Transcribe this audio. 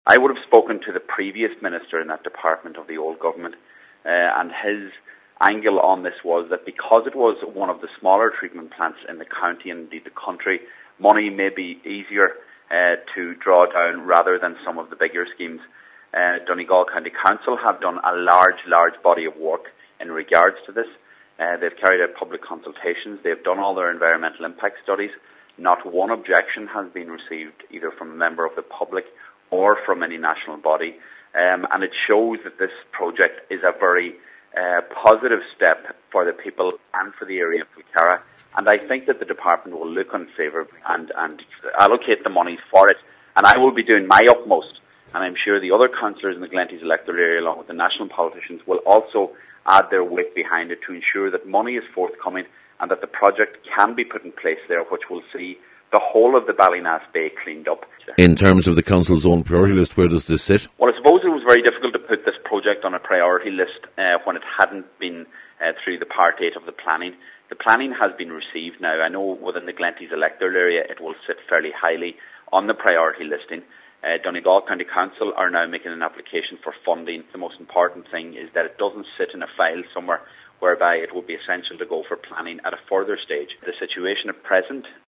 I would have spoken to the previous minister in that department of the old government, and his angle on this was that because it was one of the smaller treatment plants in the county and indeed the country, money may be easier to draw down rather than some of the bigger schemes. Donegal County Council have done a large body of work in regards to this. They've carried out public consultations. They've done all their environmental impact studies. Not one objection has been received either from a member of the public or from any national body. And it shows that this project is a very positive step for the people and for the area of Kilcara. And I think that the department will look on favour and allocate the money for it. And I will be doing my utmost. And I'm sure the other councillors in the Glenties electoral area, along with the national politicians, will also add their weight behind it to ensure that money is forthcoming and that the project can be put in place there, which will see the whole of the Ballynass Bay cleaned up. In terms of the council's own priority list, where does this sit? Well, I suppose it was very difficult to put this project on a priority list when it hadn't been through the Part 8 of the planning. The planning has been received now. I know within the Glenties electoral area it will sit fairly highly on the priority listing. Donegal County Council are now making an application for funding. The most important thing is that it doesn't sit in a file somewhere whereby it would be essential to go for planning at a further stage. The situation at present